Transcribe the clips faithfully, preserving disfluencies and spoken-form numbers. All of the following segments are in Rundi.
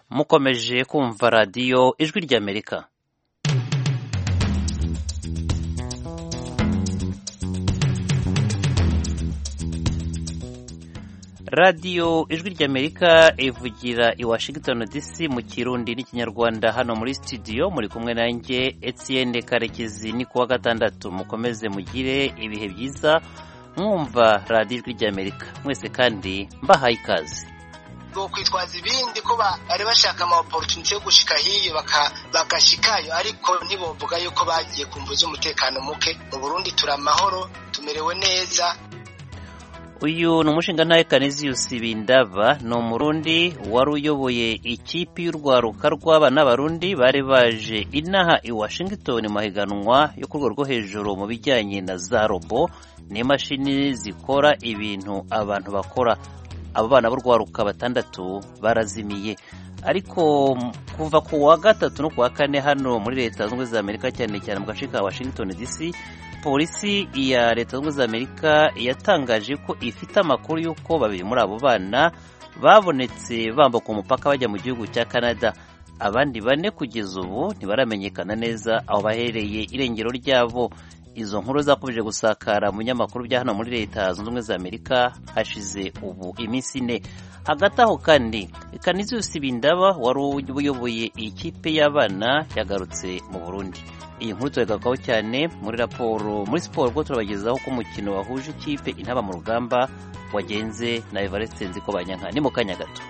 mukomeje kumva radiyo ijwi ry'Amerika. radiyo ijwi ry'Amerika ivugira i Washington D C mu Kirundi n'ikinyarwanda. Hano muri studio muri kumwe nanjye Etienne Karekezi. Ni kuwa gatandatu, mukomeze mugire ibihe byiza mwumva radiyo ijwi ry'Amerika. Mwese kandi mbahaye ikaze. Go kwitwaza ibindi ko bari bashaka ama opportunity yo gushika hiyo bakashikayo, ariko ntibovuga yuko bagiye kumvuza umutekano muke. Mu Burundi turi amahoro, tumerewe neza. Uyu ni umushingantahe Canisius Bindaba, ni umurundi wari uyoboye ikipe y'urwaruka rw'abana b'abarundi bari baje inaha i Washington mu mahiganwa yo ku rwego rwo hejuru mu bijyanye na za robo n'imashini zikora ibintu abantu bakora. Abo bana b'urwaruka batandatu barazimiye, ariko kuva ku wa gatatu no ku wa kane hano muri Leta Zunze Ubumwe za Amerika, cyane cyane mu gace ka Washington D C, polisi ya Leta Zunze Ubumwe za Amerika yatangaje ko ifite amakuru y'uko babiri muri abo bana babonetse bambuka umupaka bajya mu gihugu cya Canada. Abandi bane kugeza ubu ntibaramenyekana neza aho bahereye irengero ryabo. Izo nkuru zakomeje gusakara mu nyamakuru bya hano muri Leta Zunze Ubumwe za Amerika hashize ubu iminsi ine. Hagati aho kandi Canisius Bindaba wari uyoboye ikipe y'abana yagarutse mu Burundi. Iyi nkuru turagarukaho cyane muri raporo muri siporo, ubwo turabagezaho ko umukino wahuje ikipe Intaba mu Rugamba wagenze na Evariste Nzikobanyanka. Ni mu kanya gato.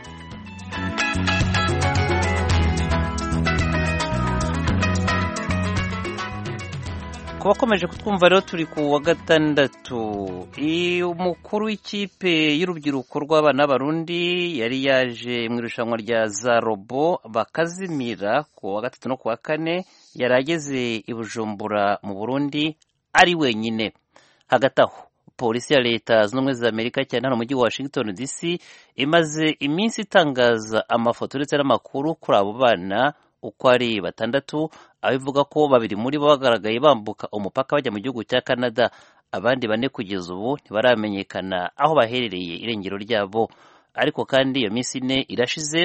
Kuba komeje kutwumva rero, turi ku wa gatandatu. Umukuru w'ikipe y'urubyiruko rw'abana b'abarundi yari yaje mu irushanwa rya za robo bakazimira ku wa gatatu no ku wa kane, yari ageze i Bujumbura mu Burundi ari wenyine. Hagati aho polisi ya Leta Zunze Ubumwe za Amerika cyane hano mu mujyi wa Washington D C imaze iminsi itangaza amafoto ndetse n'amakuru kuri abo bana uko ari batandatu, aho ivuga ko babiri muri bo bagaragaye bambuka umupaka bajya mu gihugu cya Canada. Abandi bane kugeza ubu ntibaramenyekana aho baherereye irengero ryabo. Ariko kandi iyo minsi ine irashize,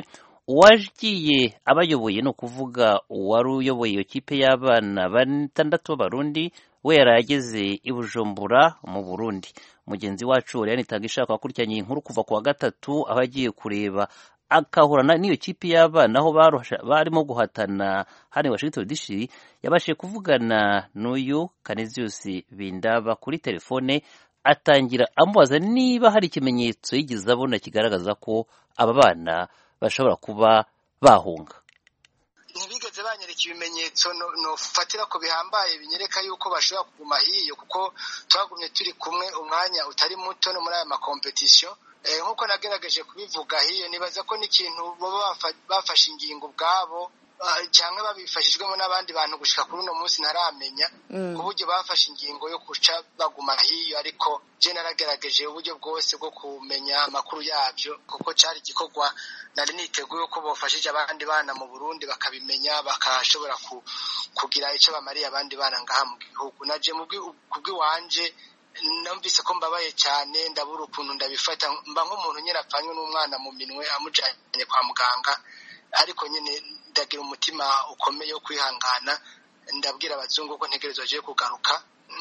uwagiye abayoboye ni ukuvuga uwari uyoboye iyo kipe y'abana batandatu b'abarundi, we yari ageze i Bujumbura mu Burundi. Mugenzi wacu Oriane Itangishaka wakurikiranye inkuru kuva ku wa gatatu, aho agiye kureba akahurana n'iyo kipe y'abana aho barimo guhatana hano i Washington D C, yabashije kuvugana n'uyu Canisius Bindaba kuri telefone, atangira amubaza niba hari ikimenyetso yigeze abona kigaragaza ko aba bana bashobora kuba bahunga. Ntibigeze banyereka ibimenyetso nofatira ko bihambaye binyereka yuko bashobora kuguma hiyo, kuko twagumye turi kumwe umwanya utari muto no muri aya makompetisiyo. Nkuko nagerageje kubivuga hiyo, nibaza ko n'ikintu baba bafashe ingingo ubwabo cyangwa babifashijwemo n'abandi bantu gushika kuri uno munsi ntaramenya ku buryo bafashe ingingo yo kuca baguma hiyo. Ariko je naragerageje uburyo bwose bwo kumenya amakuru yabyo, kuko cyari igikorwa nari niteguye ko bofashije abandi bana mu Burundi bakabimenya, bakashobora kugira icyo bamariye abandi bana ngaha mu gihugu. Naje mu kubwiwanje numvise ko mbabaye cyane, ndabura ukuntu ndabifata, mba nk'umuntu nyine apfanywe n'umwana mu minwe amujanye kwa muganga. Ariko nyine ndagira umutima ukomeye wo kwihangana, ndabwira abazungu ko ntegerezwa je kugaruka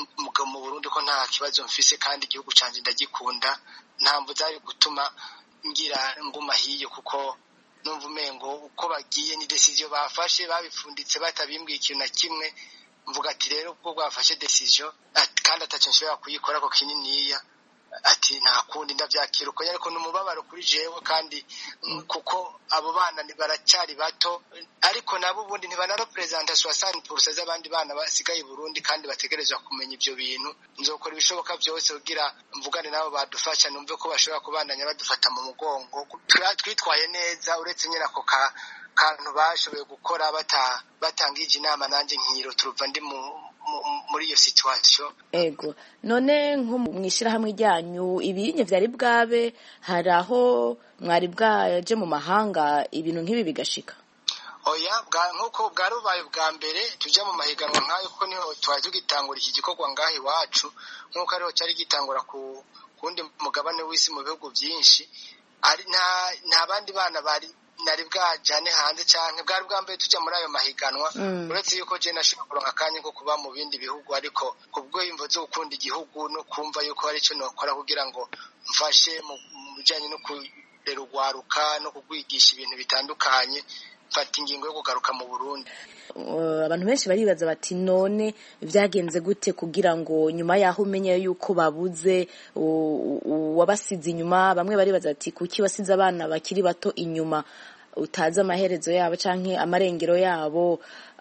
mu Burundi, ko nta kibazo mfise kandi igihugu canje ndagikunda. Ntamvu zari gutuma ngira nguma hiyo, kuko numva umengo uko bagiye ni decision bafashe, babifunditse batabimbwiye ikintu na kimwe. Mvuga ati rero ubwo bwafashe decision kandi atacyo nshobora kuyikora ko kininiya, ati nta kundi ndabyakira uko. Ariko n'umubabaro kuri jewe, kandi kuko abo bana baracyari bato, ariko nabo ubundi ntibanarepresenta soixante pour cent z'abandi bana basigaye i Burundi kandi bategerezwa kumenya ibyo bintu. Nzokora ibishoboka byose kugira mvugane nabo badufasha, numve ko bashobora kubandanya badufata mu mugongo. Twitwaye neza, uretse nyine ako ka kantu bashoboye gukora batangije inama, nanjye nkiro turuva ndi muri iyo situation. Ego, none nko mwishirahamwe ryanyu ibinye vyari bwabe, hari aho mwari bwaje mu mahanga ibintu nk'ibi bigashika? Oya, nkuko bwarubaye bwa mbere tujya mu mahiganwa nkayo, kuko niho twaje tugitangura iki gikorwa ngaha iwacu, nkuko ariho cyari gitangura ku kundi mugabane w'isi mu bihugu byinshi. Ari nta nta bandi bana bari nari bwajane hanze canke bwari bwa mbere tujya muri ayo mahiganwa uretse yuko je nashobora kuronka akanya ko kuba mu bindi bihugu ariko kubwo imvo zo gukunda igihugu no kumva yuko hari ico nokora kugira ngo mfashe mu bijanye no kurera urwaruka no kugwigisha ibintu bitandukanye mfata ingingo yo kugaruka mu Burundi. Abantu benshi baribaza bati none vyagenze gute kugira ngo nyuma yaho umenye yuko babuze wabasize inyuma, bamwe baribaza bati kuki wasize abana bakiri bato inyuma utazi amaherezo yabo canke amarengero yabo,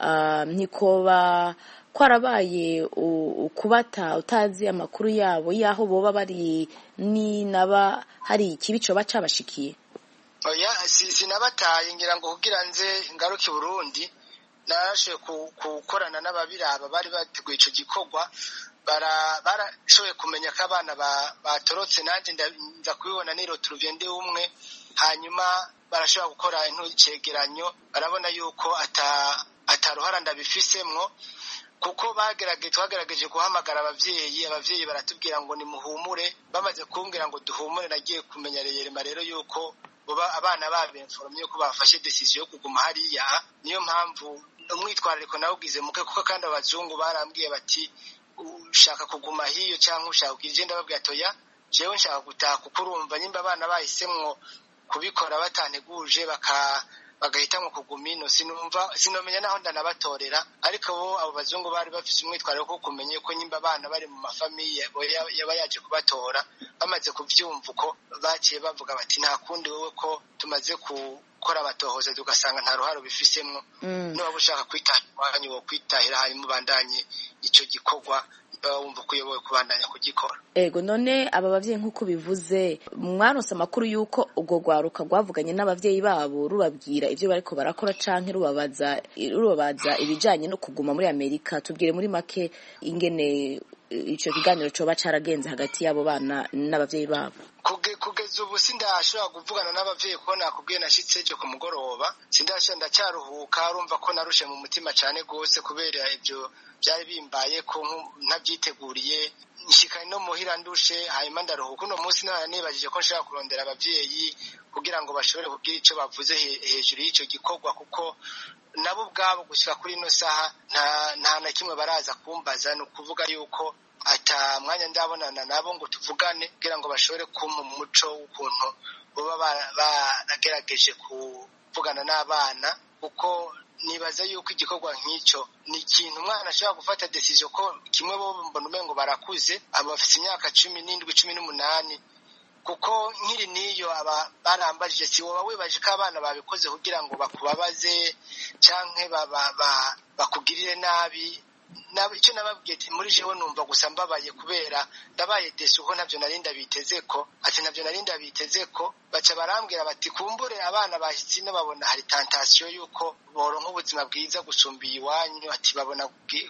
ntikoba kwarabaye ukubata utazi amakuru yabo yaho boba bari ni naba hari ikibico baca bashikiye. Oya sinabataye ngira ngo kugira nze ngaruke Burundi narashoye gukorana n'ababiraba bari bateguye ico gikorwa bara barashoboye kumenya ko abana batorotse nanje nza kubibona niro turuvende umwe hanyuma barashobora gukora intucegeranyo barabona yuko ata ataruhara ndabifisemwo kuko bagerageje twagerageje guhamagara abavyeyi abavyeyi baratubwira ngo ni muhumure bamaze kumbwira ngo duhumure nagiye kumenya reyerema rero yuko boba abana babenforomye ko bafashe decision yo kuguma hariya niyo mpamvu umwitwarariko nawugize muke kuko kandi abazungu barambwiye bati ushaka kuguma hiyo cyangwa ushaka kugenda babwiye atoya jewe nshaka gutaha kuko urumva nyimba abana bahisemwo kubikora batanteguje baka bagahitamwo kugumino sinumva sinomenya naho ndanabatorera ariko bo abo bazungu bari bafise umwitwarariko ko kumenya ko nyimba abana bari mu mafamiye yaba yaje kubatora bamaze kuvyumva uko baciye bavuga bati nta kundi wowe ko tumaze gukora abatohoza tugasanga nta ruharo bifisemwo no ushaka kwitahira wo kwitahira hanyuma bandanye ico gikorwa wumva kuyoboye kubandanya kugikora. Ego none aba bavyeyi nkuko bivuze mwaronse amakuru yuko ubwo gwaruka gwavuganye n'abavyeyi babo rubabwira ivyo bariko barakora canke rubabaza rubabaza ibijanye no kuguma muri Amerika, tubwire muri make ingene ico kiganiro coba caragenze hagati yabo bana n'abavyeyi babo. Kugeza ubu sindashobora kuvugana n'abavyeyi ko nakubwiye nashitse ejo ku mugoroba sindashobora ndacyaruhuka urumva ko narushe mu mutima cane gose kubera ivyo byari bimbaye ko ntabyiteguriye nshikanye no muhira ndushe hanyuma ndaruhuka uno munsi nibajije ko nshaka kurondera abavyeyi kugira ngo bashobore kugira ico bavuze hejuru y'ico gikorwa kuko nabo ubwabo gushika kuri ino saha nta nta na kimwe baraza kumbaza no kuvuga yuko ata mwanya ndabonana nabo ngo tuvugane kugira ngo bashobore kumpa umuco w'ukuntu baba baragerageje kuvugana n'abana kuko nibaza yuko igikorwa nk'icyo ni ikintu umwana ashobora gufata decision ko kimwe bo mbona umengo barakuze aba bafite imyaka cumi n'indwi cumi n'umunani kuko nkiri niyo aba barambajije si wowe wibaje ko abana babikoze kugira ngo bakubabaze canke bakugirire nabi nabo icyo nababwiye muri jewe numva gusa mbabaye kubera ndabaye desi uko navyo narinda bitezeko ati navyo narinda bitezeko baca barambwira bati kumbure abana bahitsi nababona hari tentation yuko boronka ubuzima bwiza gusumbiye iwanyu ati babona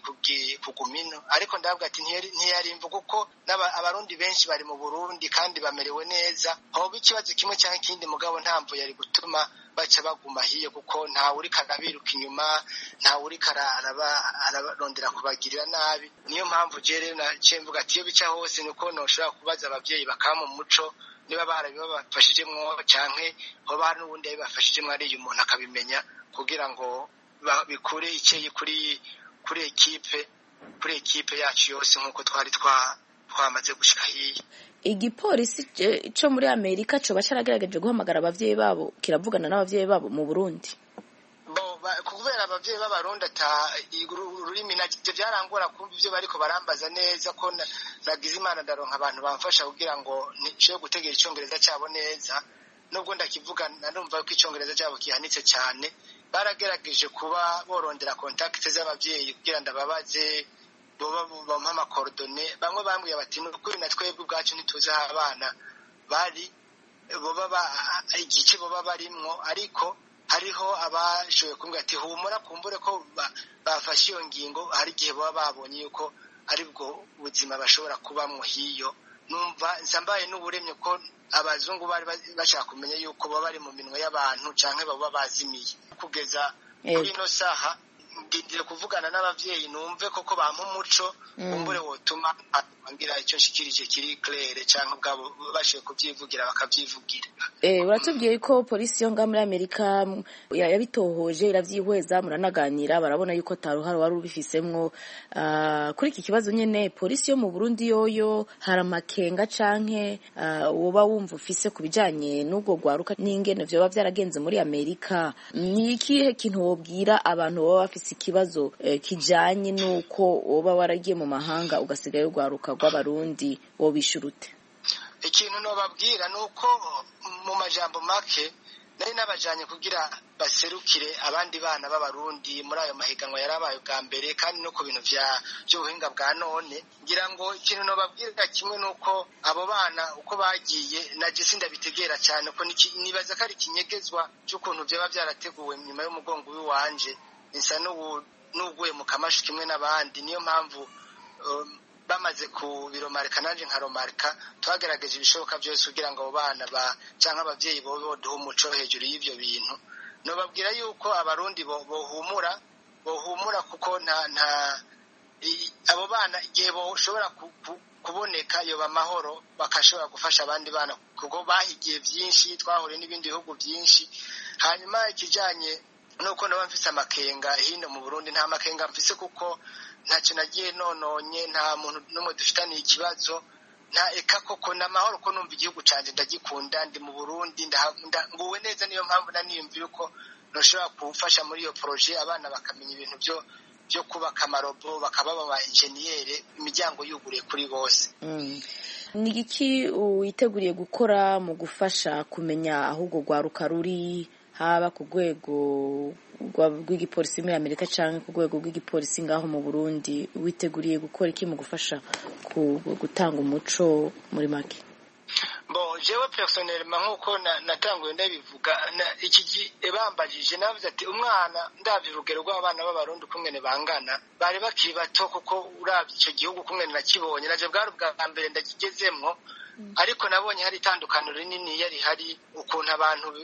kugumino ariko ndababwira ati ntiyari imvu kuko abarundi benshi bari mu Burundi kandi bamerewe neza hoba ikibazo kimwe cyangwa ikindi mugabo ntamvu yari gutuma baca baguma hiyo kuko nta uri karabiruka inyuma nta uri kararaba ararondera kubagirira nabi niyo mpamvu je rero naciye mvuga ati iyo bica hose nuko noshobora kubaza abavyeyi bakama umuco niba barabibafashijemwo canke hoba hari n'ubundi yabibafashijemwo ari umuntu akabimenya kugira ngo bikure iceye kuri kuri ekipe kuri ekipe yacu yose nkuko twari twa twamaze gushika hiye. Igipolisi cyo muri Amerika cyo bacharagerageje guhamagara abavyeyi babo kiravugana n'abavyeyi babo mu Burundi. Bo kubera abavyeyi b'abarundi ata ururimi nagite byarangora kumva ivyo bariko barambaza neza ko nagize imana ndaronka abantu bamfasha kugira ngo nico gutegera icongereza cyabo neza nubwo ndakivuga narumva ko icongereza cyabo kihanitse cyane baragerageje kuba borondera contact z'abavyeyi kugira ndababaze boba bampa amakordone bamwe bambwiye bati n'ukuri na twebwe ubwacu ntituzi aho abana bari boba igice boba barimwo ariko hariho abashoboye kumbwira ati humura kumbure ko bafashe iyo ngingo hari igihe baba babonye yuko ari bwo ubuzima bashobora kubamwo hiyo numva nsambaye n'uburemye ko abazungu bari bashaka kumenya yuko baba bari mu minwe y'abantu canke baba bazimiye kugeza kuri ino saha ndindire kuvugana n'abavyeyi numve koko bampa umuco kumbure wotuma ngira icyo nshikirije kiri claire cyangwa ubwabo bashiye kubyivugira bakabyivugira. Eh uratubwiye ko polisi yo nga muri Amerika yabitohoje iravyihweza muranaganira barabona yuko taruhara wari ubifisemwo. Uh, kuri iki kibazo nyene polisi yo mu Burundi yoyo haramakenga canke uh, woba wumva ufise kubijanye n'ubwo gwaruka n'ingene vyo byaragenze muri Amerika. Ni ikihe kintu wobwira abantu baba bafise ikibazo eh, kijanye nuko woba waragiye mu mahanga ugasigaye ugwaruka rw'abarundi wobishurute? Ikintu no babwira nuko mu majambo make nari nabajanye kugira baserukire abandi bana b'abarundi muri ayo mahiganwa yarabaye bwa mbere kandi no ku bintu vya by'ubuhinga bwa none. Ngira ngo ikintu no babwira kimwe nuko abo bana uko bagiye naje sindabitegera cyane ko nibaza ko ari kinyegezwa cy'ukuntu byaba byarateguwe nyuma y'umugongo w'iwanje insa n'uguye mu kamashu kimwe n'abandi. Niyo mpamvu um, bamaze ku biromarika nanje nkaromarika twagerageje ibishoboka byose kugira ngo abo bana ba canke abavyeyi bo boduha umuco hejuru y'ivyo bintu. No babwira yuko abarundi bo bohumura bohumura kuko nta nta abo bana igihe boshobora kuboneka yoba amahoro bakashobora gufasha abandi bana kuko bahigiye byinshi twahore n'ibindi bihugu byinshi. Hanyuma ikijanye nuko naba mfise amakenga hino mu Burundi nta makenga mfise kuko ntacyo nagiye nononye nta muntu n'umwe dufitaniye ikibazo nta eka koko n'amahoro ko numva igihugu canje ndagikunda ndi mu Burundi nguwe neza. Niyo mpamvu naniyumvira uko noshobora kufasha muri iyo projet abana bakamenya ibintu byo byo kubaka amarobo bakaba aba engineer imiryango yuguriye kuri bose. Mm. Ni iki witeguriye gukora mu gufasha kumenya ahubwo gwaruka ruri haba ku rwego rw'igipolisi muri Amerika canke ku rwego rw'igipolisi ngaho mu Burundi? Witeguriye gukora iki mu gufasha gutanga umuco muri make? Bon, jewe personnellement nkuko natanguye ndabivuga iki ebambajije navuze ati umwana ndavye urugero rw'abana b'abarundi kumwene bangana bari bakiri bato kuko uravye ico gihugu kumwene nakibonye naje bwari ubwa mbere ndakigezemwo. Ariko nabonye hari itandukaniro rinini yari hari ukuntu abantu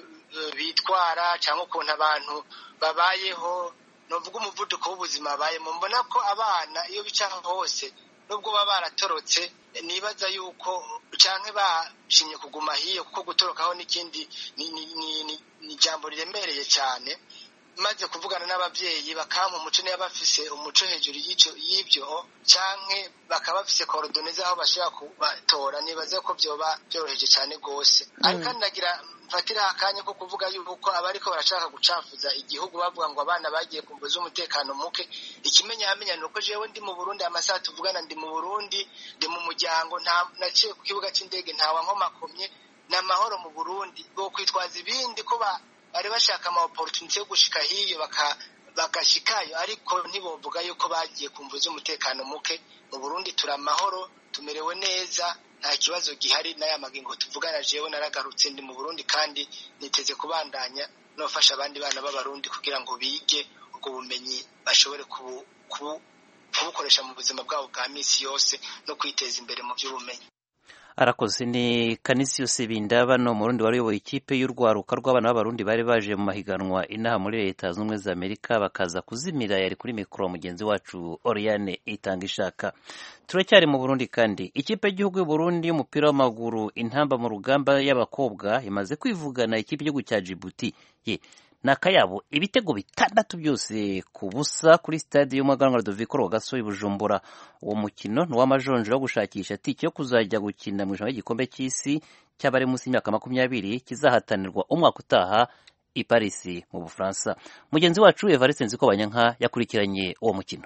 bitwara cyangwa ukuntu abantu babayeho novuga umuvuduko w'ubuzima bayemo. Mbona ko abana iyo bica hose nubwo baba baratorotse nibaza yuko canke bashinye kuguma hiyo kuko gutorokaho n'ikindi ni ni ni jambo riremereye cyane. Maze kuvugana n'abavyeyi bakampa umuco niyo bafise umuco hejuru y'ico y'ibyo canke bakaba bafise coordonnées aho bashaka kubatora nibaza ko byoba byoroheje cyane gose. Ariko nagira mfatira akanya ko kuvuga yuko abariko barashaka gucafuza igihugu bavuga ngo abana bagiye kumbuza umutekano muke. Ikimenya amenya nuko jewe ndi mu Burundi amasaha tuvugana ndi mu Burundi ndi mu muryango nta naciye ku kibuga c'indege ntawa nkomakomye n'amahoro mu Burundi bwo kwitwaza ibindi ko ba bari bashaka ama opportunity yo gushika hiyo baka bagashikayo ariko ntibovuga yuko bagiye kumbuza umutekano muke. Mu Burundi turamahoro tumerewe neza nta kibazo gihari n'ayamagingo tuvugana. Jewe naragarutse ndi mu Burundi kandi niteze kubandanya nofasha abandi bana b'abarundi kugira ngo bige ubwo bumenyi bashobore kubukoresha mu buzima bwabo bwa misi yose no kwiteza imbere mu by'ubumenyi. Arakoze. Ni Canisius Bindaba no Murundi wari uyoboye ikipe y'urwaruka rw'abana b'abarundi bari baje mu mahiganwa inaha muri Leta Zunze Ubumwe za Amerika bakaza kuzimira. Yari kuri mikoro mugenzi wacu Oriane Itangishaka. Turacyari mu Burundi kandi ikipe y'igihugu y'u Burundi y'umupira w'amaguru intamba mu rugamba y'abakobwa imaze kwivugana ikipe y'igihugu cya Djibouti ye nakayabo ibitego bitandatu byose ku busa kuri stade y'umuganwa Doviko Rogaso Bujumbura. Uwo mukino ni w'amajonjora wo gushakisha tike yo kuzajya gukina mu ijambo y'igikombe cy'isi cy'abari munsi y'imyaka makumyabiri kizahatanirwa umwaka utaha i Paris mu Bufaransa. Mugenzi wacu Evariste Nzikobanyanka yakurikiranye uwo mukino.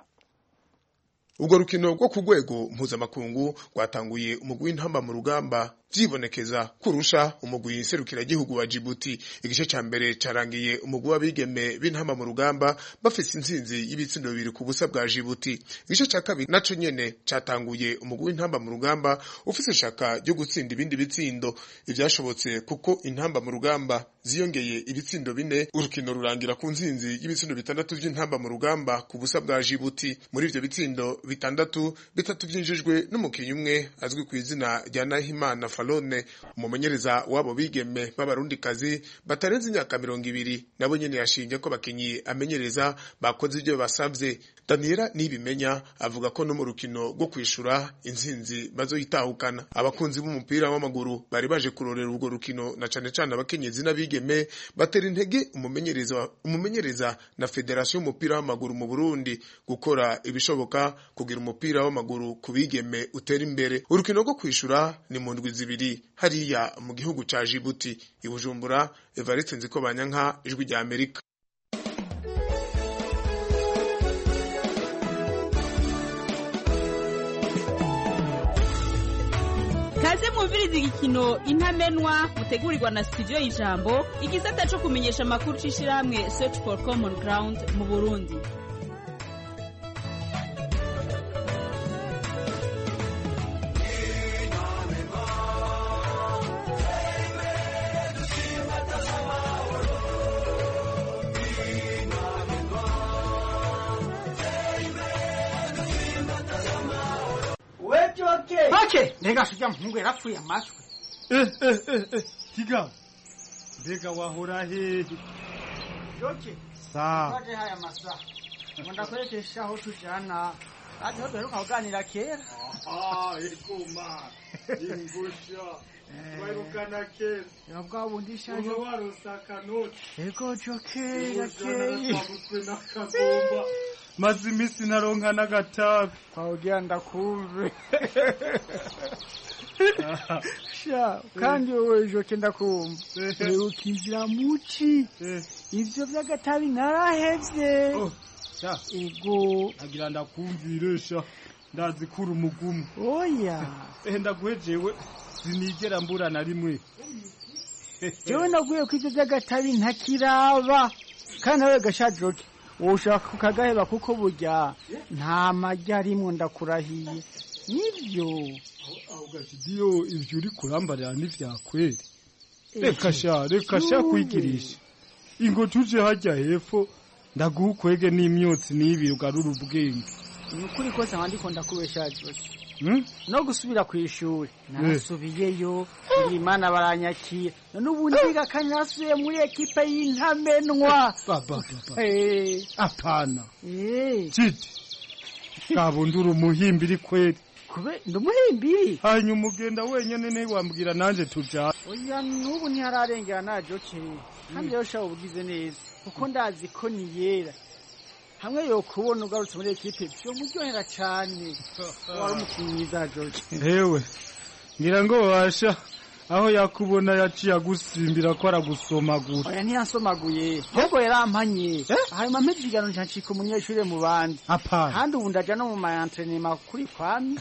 Ubwo rukino rwo ku rwego mpuzamakungu rwatanguye umugwi w'intamba mu rugamba vyibonekeza kurusha umugwi nserukiragihugu wa Djibouti. Igice ca mbere carangiye umugwi w'abigeme b'intamba mu rugamba bafise intsinzi y'ibitsindo bibiri ku busa bwa Djibouti. Igice ca kabiri naco nyene catanguye umugwi w'intamba mu rugamba ufise ishaka ryo gutsinda ibindi bitsindo. Ivyashobotse kuko intamba mu rugamba ziyongeye ibitsindo bine, urukino rurangira ku ntsinzi y'ibitsindo bitandatu vy'intamba mu rugamba ku busa bwa Djibouti. Muri ivyo bitsindo bitandatu bitatu vyinjijwe n'umukinyi umwe azwi ku izina rya Nahimana Shalone umumenyereza wabo bigeme b'abarundikazi batarenze imyaka mirongo ibiri nabo nyene yashinje ko bakinyi amenyereza bakoze ibyo basavye. Daniela Nibimenya avuga ko no mu rukino rwo kwishura intsinzi bazoyitahukana. Abakunzi b'umupira w'amaguru bari baje kurorera urwo rukino na cane cane abakenyezi n'abigeme batera intege umumenyereza umumenyereza na Federation y'umupira w'amaguru mu Burundi gukora ibishoboka kugira umupira w'amaguru kubigeme utera imbere. Urukino rwo kwishura ni mu ndwi zibiri hariya mu gihugu ca Djibouti. I Bujumbura, Evariste Nzikobanyanka, Ijwi rya Amerika. Kaze mwumviriza igikino Intamenwa mutegurirwa na studio y'Ijambo igisata cyo kumenyesha makuru cishirahamwe Search for Common Ground mu Burundi. Oke, ndega sujya mpungu yarapfuye amatwe. Eh eh eh eh, kiga. Ndega wahora hehe? Oke. Sa. Baje haya masa. Ngenda kwerekesha aho tujana. Ati ho duheruka kuganira kera. Ah, ikuma. Ingusha. Wairukana kera. Yabwa bundi shaje. Uwo warosaka noti. Ego joke yake. Twabutwe nakagomba. Maze imisi naronka n'agatabi. Kwa ugira ndakumve. Sha, kandi wowe joke ndakumva. Ukizira muci. Ivyo vy'agatabi narahevye. Oh, sha. Ego. Agira ndakumviresha. Ndazi kuri umugumu. Oya. Eh ndaguhejewe. Sinigera mbura na rimwe. Jewe naguye kw'ivyo vy'agatabi ntakiraba. Kandi nawe gashajoke. Ushaka kukagaheba kuko burya nta majya arimo ndakurahiye. Nivyo. Aho gakidiyo ivyo uri kurambarira n'ivyakwere. Reka sha, reka sha kwigirisha. Ingo tuje hajya hepfo ndagukwege n'imyotsi nibi ugarura ubwenge. Nukuri kose abandi ko ndakubeshaje. Hmm? No gusubira ku ishuri. Narasubiyeyo, Imana baranyakira. None ubundi gakanyasuye muri ekipe y'Intamenwa. Baba baba. Eh, apana. Eh. Chiti. Kabundura umuhimbiri kweri. Kube ndumuhimbiri. Hanyuma ugenda wenyene ne wambwira nanje tuja. Oya nubu ntihararengera najoke. Kandi yo shaho ubugize neza. Kuko ndazi ko ni yera. Hamwe yo kubona ugarutse muri ekipe byo muryohera cyane. Wari umukinyi za George. Hewe. Ngira ngo washa aho yakubona yaciye agusimbira ko aragusomagura. Oya ntiyansomaguye. Ahubwo yarampanye. Hanyuma mpejigano ncacika umunyeshure mu bandi. Apana. Kandi ubu ndaja no mu ma entraînement kuri kwami.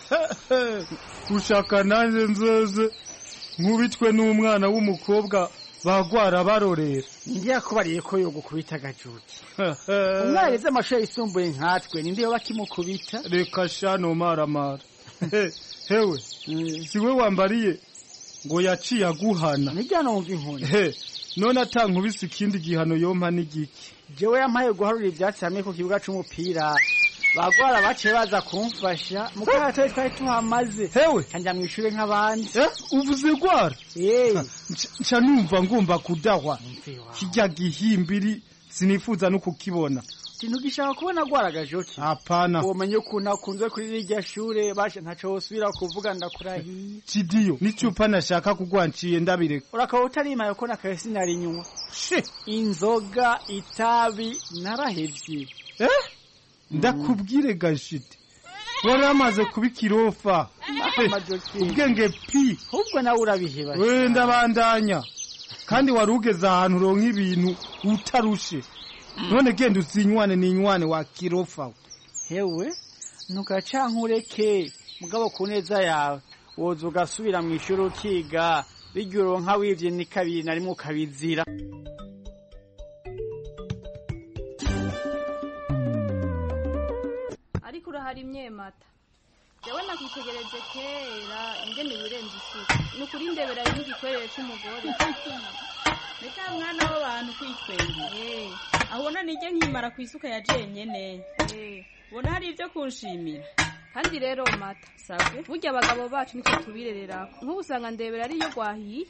Ushaka nanze nzoze nkubitwe n'umwana w'umukobwa bagwara barorera. Ngiye kubariye ko yo gukubita gajuti. Umwarize amashure yisumbuye nkatwe ninde yo bakimukubita? Reka shano maramara. Hewe, siwe wambariye ngo yaciye aguhana. Nijya numva inkoni. He, none atankubise ikindi gihano yompa n'igiki. Jewe yampaye guharura ivyatsi hamwe ku kibuga c'umupira. Bagwara bace baza kumfasha mukahatoye twari tuhamaze. Hewe, kanja mwishure nk'abandi. Eh, uvuze gwara? Eh, nca numva ngomba kudahwa. Kijya gihimbiri sinifuza no kukibona. Sinugishaka kubona gwaraga joki. Hapana. Umenye kuna kunze kuri rirya shure bashe ntaco usubira kuvuga ndakurahiye. Cidiyo, nicupa nashaka kugwanciye ndabireka. Urakaho utarima yako nakahesi nari nywa. She, inzoga itabi narahevye. Eh? Ndakubwire gashite. Waramaze kubikirofa. Ubwenge pi. Ubwo nawe urabiheba. We ndabandanya. Kandi warugeza ahantu ronka ibintu utarushe. None genda uzinywane n'inywane wa kirofa. Hewe nukacankureke mugabo kuneza yawe woza ugasubira mu ishuri ukiga bigiro nka wivye ni kabiri na rimwe ukabizira. Ariko urahari imyemata. Jewe nakitegereje kera ingene birenze isuku. Nukuri ndebera y'igikwerere cy'umugore. Nika mwana w'abantu kwitwenge. Eh. Ahona nije nkimara kwisuka ya jenyene. Eh. Bona hari ivyo kunshimira. kandi rero mata sabwe burya abagabo bacu nicyo tubirerera nk'ubu usanga ndebera ariyo gwahiye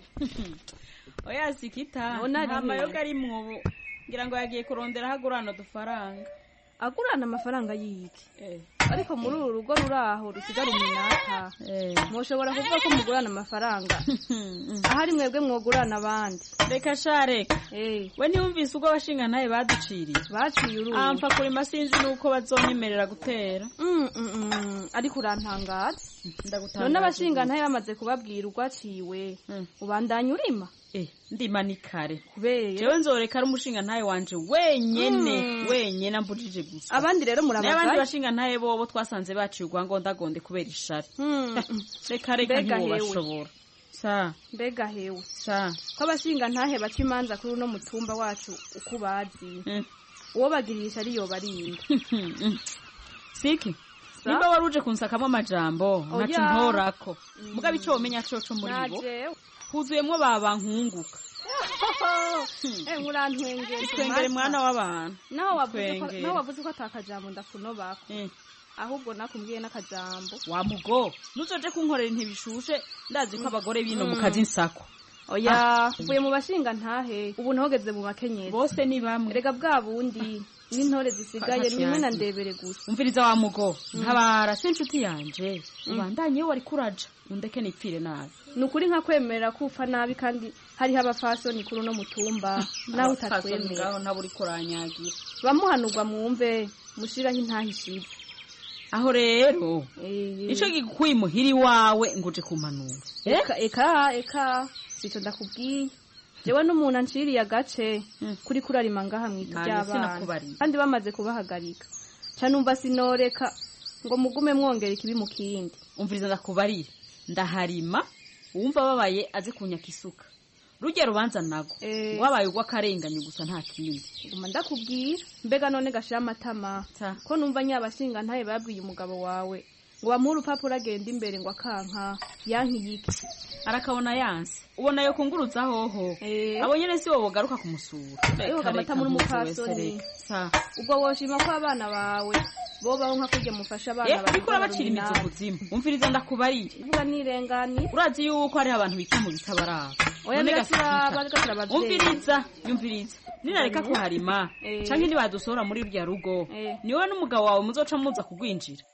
oya sikita nta mayoga ari mwobo ngira ngo yagiye kurondera hagurana dufaranga agurana amafaranga yiki eh ariko muri uru rugo ruraho rusigara umunata eh mushobora kuvuga ko mugurana amafaranga ahari mwebwe mwogurana abandi reka shareka eh we niyumvise ubwo abashinga ntaye baduciriye baciye uruhu amfa kuri masinzi nuko bazonyemerera gutera mm mm ariko urantangaza ndagutangaza none abashinga ntaye bamaze kubabwira ugwaciwe ubandanya urima eh ndima ni kare kubeye jewe nzoreka ari umushinga ntaye wanje wenyene mm. wenyene ambujije gusa abandi rero murabaza abandi bashinga ntaye bobo twasanze baciye ugwangondagonde kubera ishari mm. reka reka ntibashobora sa mbega hewe sa ko abashinga ntahe baca imanza kuri uno mutumba wacu uko bazi mm. uwo bagirisha ariyo barinda siki nimba waruje kunsakamo amajambo ntacu ntorako mm. mugabe ico womenya coco muri bo huzuyemwo babankunguka eh murantwengere twengere mwana w'abantu naho wavuze ko naho wavuze ko atakajambo ndakunobako eh ahubwo nakumbwiye n'akajambo wa mugo nuzoje kunkorera intibishushe ndazi ko abagore bino mu kazi nsako oya uvuye mu bashinga ntahe ubu ntogeze mu makenyezi bose ni bamwe rega bwa bundi n'intore zisigaye nimwe na ndebere gusa umviriza wa mugo ntabara s'inshuti yanje ubandanye wari kuraja undeke nipfire nabi nukuri nka kwemerera kufa nabi kandi hari habafasoni kuri no mutumba naho utatwemera ngaho ntaburi kuranyagira bamuhanurwa mwumve mushiraho intahishize aho rero ico gikuyi muhiri wawe nguje kumanura eka eka eka sico ndakubwiye jewe n'umuntu anciriye agace kuri kurarima ngaha mwita by'abana kandi bamaze kubahagarika canumva sinoreka ngo mugume mwongera ikibi mu kindi umviriza ndakubarira ndaharima wumva babaye aze kunyaka isuka rujya rubanza nago wabaye ugwa karenganye gusa nta kindi guma ndakubwira mbega none gashira amatama ko numva nyabashinga ntaye babwiye umugabo wawe ngo bamuhe urupapuro agenda imbere ngo akanka yankiyike arakabona yanse ubona yo kunguruza hoho abo nyene si wowe garuka kumusura reka amata muri mukasoni ubwo woshima ko abana bawe bo baho nka kurya mufasha abana bari kora bacira imizo kuzimu umviriza ndakubariye uvuga nirengani urazi yuko hari abantu bita mu bitabaraba oya nega bagatira abavyeyi umviriza yumviriza ninareka kuharima canke nibadusora muri rya rugo niwe n'umugabo wawe muzoca muza kugwinjira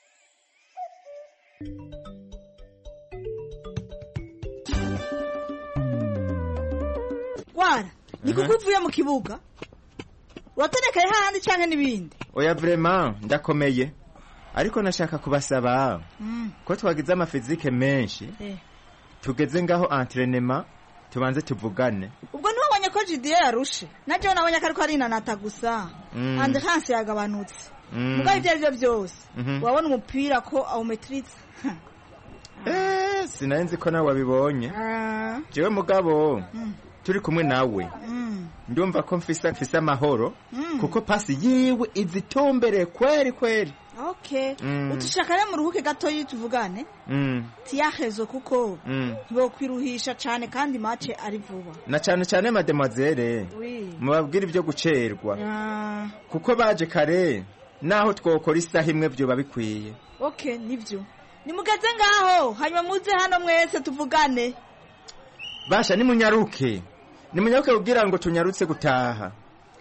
wara nikuko uvuye mu kibuga uratonekaye hahandi canke n'ibindi oya vraiment ndakomeye ariko nashaka kubasaba mm. ko twagize amafizike menshi eh. tugeze ngaho entraînement tubanze tuvugane ubwo ntiwabonye ko Jidie yarushe naje nabonye ko ariko ari nanata gusa mm. ande hansi yagabanutse mm. mugabe ivyo arivyo byose mm -hmm. wabona umupira ko awumetritse eh sinanzi ko nawe wabibonye uh. jewe mugabo mm. turi kumwe nawe mm. ndumva ko mfisa mfisa amahoro mm. kuko pasi yiwe izitombere kweri kweri okay mm. utushakare mu ruhuke gato yituvugane mm. tiyahezo kuko mm. bo kwiruhisha cyane kandi mace ari vuba na cyane cyane mademoiselle oui. mubabwira ibyo gucerwa uh. kuko baje kare naho twokora isaha imwe byo babikwiye okay nivyo nimugeze ngaho hanyuma muze hano mwese tuvugane basha ni munyaruke ni munyaruke kugira ngo tunyarutse gutaha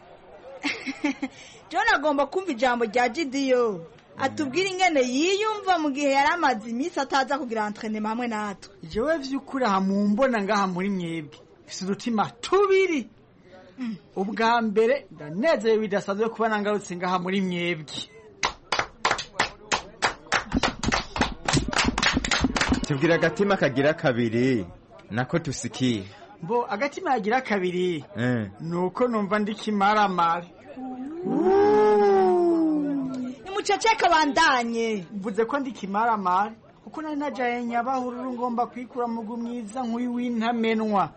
John agomba kumva ijambo rya Jidie atubwira ingene yiyumva mu gihe yari amazi imisi ataza kugira entraînement hamwe natwe jewe vy'ukuri aha mumbona ngaha muri mwebwe fise udutima tubiri mm. ubwa mbere ndanezeye bidasanzwe kuba nangarutse ngaha muri mwebwe tubwira agatima kagira kabiri nako tusikiye mbo agatima yagira kabiri eh nuko numva ndikimaramara ni muceceka bandanye mvuze ko ndikimaramara kuko nari najaye nyabahururu ngomba kwikura mu gumwiza nk'uyu w'intamenwa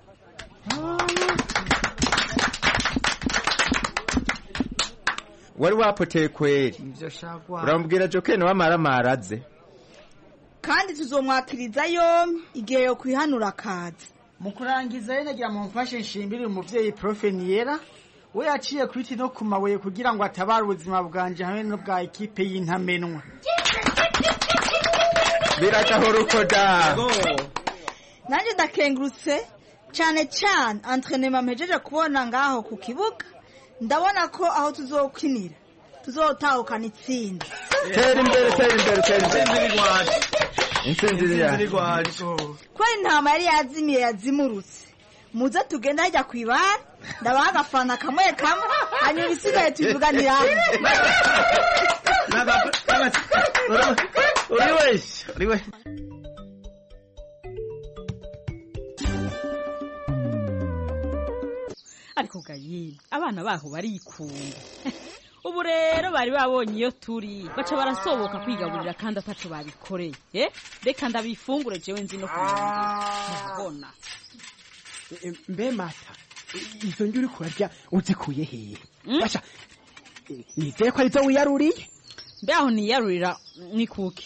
wari wapoteye kweri urambwira Jokeno w'amaramaraze kandi tuzomwakiriza yombi igihe yo kwihanura akazi mu kurangiza ye nagira mu mfashe nshimbire umuvyeyi Profe Niera we yaciye kwiti no kumabuye kugira ngo atabara ubuzima bwanje hamwe no bwa ekipe y'intamenwa biragahora uko da nanjye ndakengurutse cyane cyane antrenema mpejeje kubona ngaho ku kibuga ndabona ko aho tuzokinira tuzotahukana itsinda tera imbere tera imbere tera imbere intsinzi ya ko intama yari yazimiye yazimurutse muze tugenda hajya ku ibara ndabaha agafana kamwe kamwe hanyuma ibisigaye tubivuganira uri wese uri wese ariko gayi abana baho barikunda ubu rero bari babonye iyo turi baca barasoboka kwigaburira kandi ataco babikoreye eh reka ndabifungure jewe nzi no kubona mbe mata izo njuri kurya uzikuye hehe basha nizeye ko arizo wiyaruriye mbe aho niyarurira ni kuki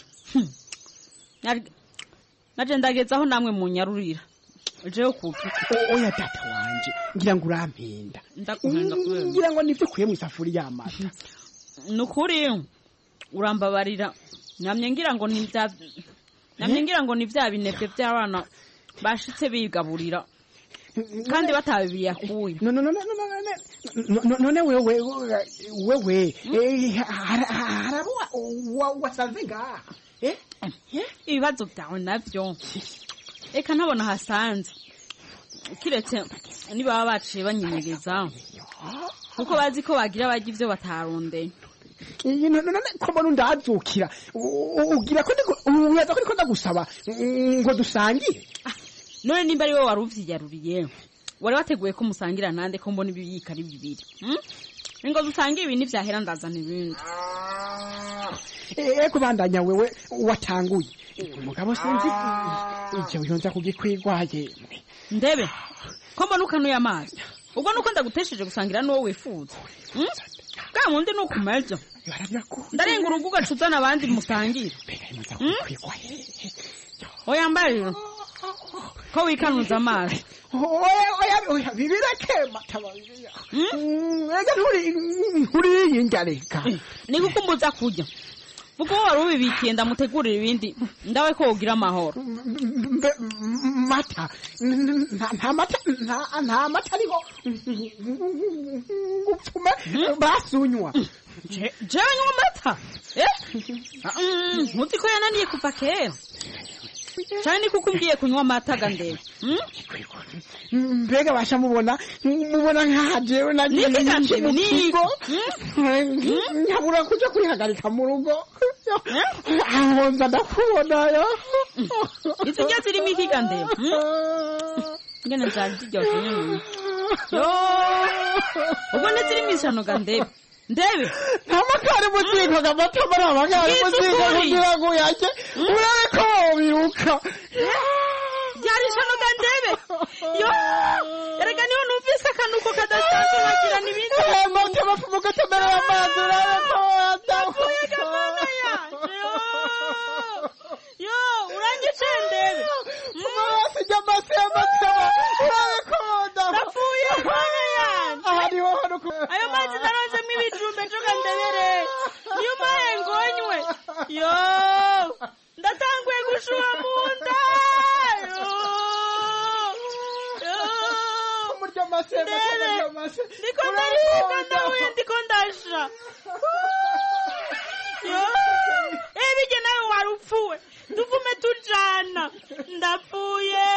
naje ndagezaho namwe munyarurira jewe kuki oya data wanje ngira ngo urampenda ndakuhenda kubera ngira ngo nivyo kuye mu isafuriya y'amata nukuri urambabarira namye ngira ngo ni bya namye ngira ngo ni bya binebwe by'abana bashitse bigaburira kandi batabibiye akuye no no no no none wewe wewe harabu wasanze ngaha eh ibibazo byawe navyo eka ntabona hasanze kiretse niba baciye banyinyegeza kuko bazi ko bagira bagira ivyo batarondeye none ko mbona ndazukira ugira ko uyaza ko ndiko ndagusaba ngo dusangire none nimba ari wowe wari uvyiyaruriye wari wateguye ko musangira nande ko mbona ibiyika ari bibiri ngo dusange ibintu vyahera ndazana ibindi eko bandanya wewe watanguye umugabo sinzi ije uyonza kugikwigwaye ndebe ko mbona ukanuye amazi ubwo nuko ndagutesheje gusangira n'uwo wifuza bwa mundi nukumeje ndarenga urugo ugacuzana abandi musangira oya mbariro ko wikanuza amazi oya oya oya bibireke matabariya ega nturi nturi yinjareka nikukumbuza kurya vuga wari ubibikiye ndamutegurira ibindi ndawe ko ugira amahoro mata nta mata nta mata ariho gupfume basunywa jewe nywa mata ntuzi ko yananiye kuva kera cyane ni kuko umbwiye kunywa amata gandebe mbega basha mubona mubona nkaha jewe nagiye mu kigo nkabura kuja kwihagarika mu rugo aho nza ndakubona yo izijya zirimo iki gandebe ngene zari ziryoshe nyine yo ubwo nezirimo isano gandebe ndebe amakari muziko gamata muri amakari muziko kugira ngo yake urabe ko biruka byari shano gandebe yo erega niho numvise akanuko kadasanzwe bagira nibindi mote bafuka tabera amazi urabe ko adakuye gamana ya yo urangice ndebe mumase jamase amataba urabe ko ndafuye gamana ya ahari ho hano ayo mazi naronze mwibijumbe njoga ndebere niyo maye ngonywe yo ndatanguye gushuha munda ndiko ndaribwa ndahuye ndiko ndasha yo ebije nawe wari upfuwe tuvume tujana ndapfuye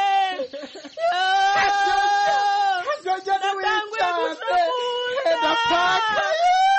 ndatanguye gushuha munda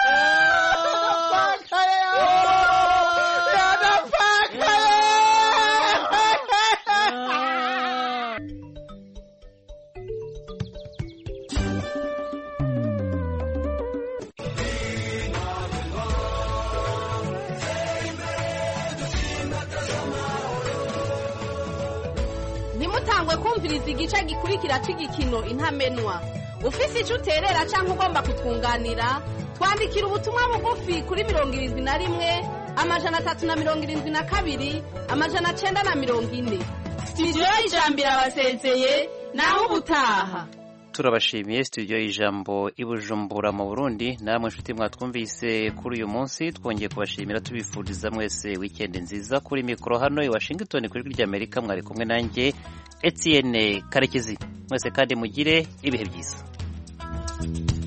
ntimutangwe kumviriza igice gikurikira cy'igikino intamenwa ufise icyo uterera cyangwa ugomba kutwunganira twandikira ubutumwa bugufi kuri mirongo irindwi na rimwe amajana atatu na mirongo irindwi na kabiri amajana cyenda na mirongo ine sitidiyo y'ijambo irabasezeye naho ubutaha turabashimiye studio y'ijambo i Bujumbura mu Burundi namwe nshuti mwatwumvise kuri uyu munsi twongeye kubashimira tubifuriza mwese weekend nziza kuri mikoro hano i Washington kuri rya Amerika mwari kumwe nanjye Etienne Karekezi mwese kandi mugire ibihe byiza